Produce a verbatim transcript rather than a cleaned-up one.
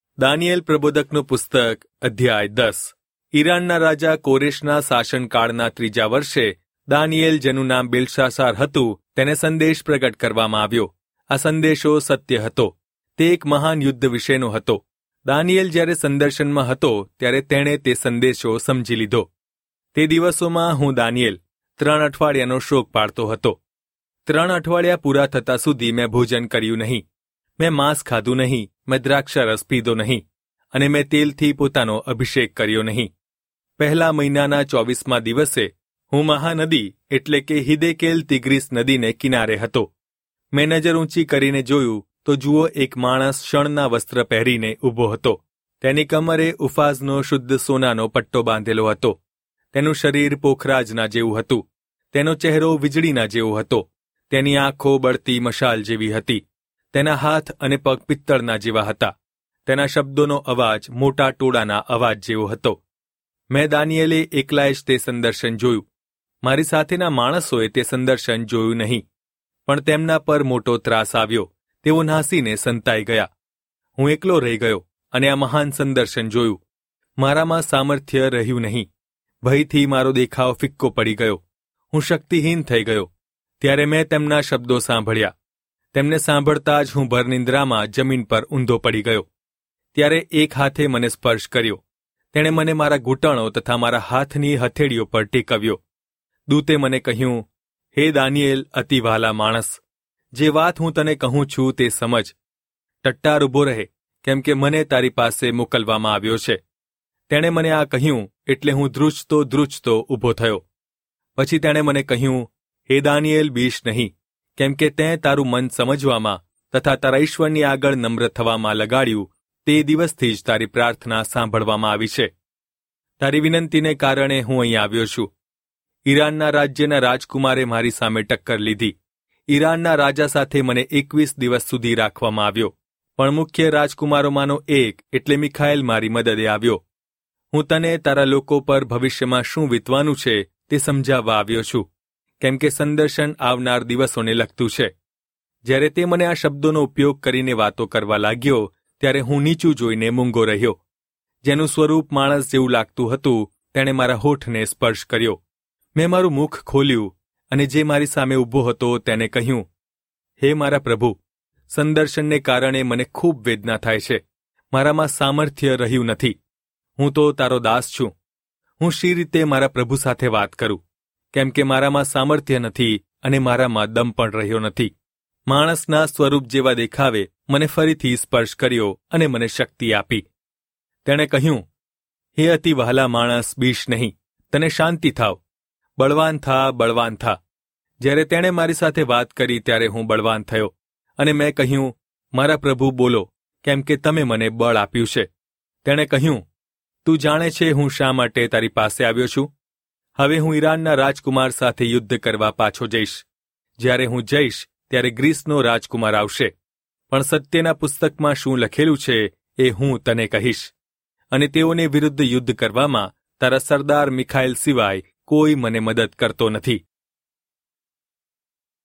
દાનિયેલ પ્રબોધકનું પુસ્તક અધ્યાય દસ. ઈરાનના રાજા કોરેશના શાસનકાળના ત્રીજા વર્ષે દાનિયેલ, જેનું નામ બેલ્શાસાર હતું, તેને સંદેશ પ્રગટ કરવામાં આવ્યો. આ સંદેશો સત્ય હતો. તે એક મહાન યુદ્ધ વિશેનો હતો. દાનિયેલ જ્યારે સંદર્શનમાં હતો ત્યારે તેણે તે સંદેશો સમજી લીધો. તે દિવસોમાં હું દાનિયેલ ત્રણ અઠવાડિયાનો શોક પાડતો હતો. ત્રણ અઠવાડિયા પૂરા થતા સુધી મેં ભોજન કર્યું નહીં, મેં માંસ ખાધું નહીં, મેં દ્રાક્ષા રસ પીધો નહીં, અને મેં તેલથી પોતાનો અભિષેક કર્યો નહીં. પહેલા મહિનાના ચોવીસમા દિવસે હું મહાનદી એટલે કે હિદેકેલ તિગ્રીસ નદીને કિનારે હતો. મેં નજર ઊંચી કરીને જોયું તો જુઓ, એક માણસ શણના વસ્ત્ર પહેરીને ઊભો હતો. તેની કમરે ઉફાઝનો શુદ્ધ સોનાનો પટ્ટો બાંધેલો હતો. તેનું શરીર પોખરાજના જેવું હતું. તેનો ચહેરો વીજળીના જેવો હતો. તેની આંખો બળતી મશાલ જેવી હતી. તેના હાથ અને પગ પિત્તળના જેવા હતા. તેના શબ્દોનો અવાજ મોટા ટોળાના અવાજ જેવો હતો. મેં દાનિયેલે એકલાએ જ તે સંદર્શન જોયું. મારી સાથેના માણસોએ તે સંદર્શન જોયું નહીં, પણ તેમના પર મોટો ત્રાસ આવ્યો. તેઓ નાસીને સંતાઈ ગયા. હું એકલો રહી ગયો અને આ મહાન સંદર્શન જોયું. મારામાં સામર્થ્ય રહ્યું નહીં. ભયથી મારો દેખાવ ફિક્કો પડી ગયો. હું શક્તિહીન થઈ ગયો. ત્યારે મેં તેમના શબ્દો સાંભળ્યા. તેમને સાંભળતા જ હું ભરનિંદ્રામાં જમીન પર ઊંધો પડી ગયો. ત્યારે એક હાથે મને સ્પર્શ કર્યો. તેણે મને મારા ઘૂંટણો તથા મારા હાથની હથેળીઓ પર ટેકવ્યો. દૂતે મને કહ્યું, હે દાનિયેલ, અતિ વહાલા માણસ, જે વાત હું તને કહું છું તે સમજ. ટટ્ટાર ઊભો રહે, કેમ કે મને તારી પાસે મોકલવામાં આવ્યો છે. તેણે મને આ કહ્યું એટલે હું ધ્રુજતો ધ્રુજતો ઊભો થયો. પછી તેણે મને કહ્યું, હે દાનિયેલ, બીશ નહીં, કેમ કે તેં તારું મન સમજવામાં તથા તારા ઈશ્વરની આગળ નમ્ર થવામાં લગાડ્યું. તે દિવસથી જ તારી પ્રાર્થના સાંભળવામાં આવી છે. તારી વિનંતીને કારણે હું અહીં આવ્યો છું. ઈરાનના રાજ્યના રાજકુમારે મારી સામે ટક્કર લીધી. ઈરાનના રાજા સાથે મને એકવીસ દિવસ સુધી રાખવામાં આવ્યો, પણ મુખ્ય રાજકુમારોમાંનો એક એટલે મિખાએલ મારી મદદે આવ્યો. હું તને તારા લોકો પર ભવિષ્યમાં શું વીતવાનું છે તે સમજાવવા આવ્યો છું, કેમ કે સંદર્શન આવનાર દિવસોને લગતું છે. જ્યારે તે મને આ શબ્દોનો ઉપયોગ કરીને વાતો કરવા લાગ્યો ત્યારે હું નીચું જોઈને મૂંગો રહ્યો. જેનું સ્વરૂપ માણસ જેવું લાગતું હતું તેણે મારા હોઠને સ્પર્શ કર્યો. મેં મારું મુખ ખોલ્યું અને જે મારી સામે ઊભો હતો તેને કહ્યું, હે મારા પ્રભુ, સંદર્શનને કારણે મને ખૂબ વેદના થાય છે. મારામાં સામર્થ્ય રહ્યું નથી. હું તો તારો દાસ છું. હું શી રીતે મારા પ્રભુ સાથે વાત કરું, કેમ કે મારામાં સામર્થ્ય નથી અને મારામાં દમ પણ રહ્યો નથી. માણસના સ્વરૂપ જેવા દેખાવે મને ફરીથી સ્પર્શ કર્યો અને મને શક્તિ આપી. તેણે કહ્યું, હે અતિ વહાલા માણસ, બીશ નહીં, તને શાંતિ થાવ, બળવાન થા, બળવાન થા. જ્યારે તેણે મારી સાથે વાત કરી ત્યારે હું બળવાન થયો અને મેં કહ્યું, મારા પ્રભુ બોલો, કેમ કે તમે મને બળ આપ્યું છે. તેણે કહ્યું, તું જાણે છે હું શા માટે તારી પાસે આવ્યો છું. હવે હું ઈરાનના રાજકુમાર સાથે યુદ્ધ કરવા પાછો જઈશ. જ્યારે હું જઈશ ત્યારે ગ્રીસનો રાજકુમાર આવશે. પણ સત્યના પુસ્તકમાં શું લખેલું છે એ હું તને કહીશ. અને તેઓને વિરુદ્ધ યુદ્ધ કરવામાં તારા સરદાર મિખાએલ સિવાય કોઈ મને મદદ કરતો નથી.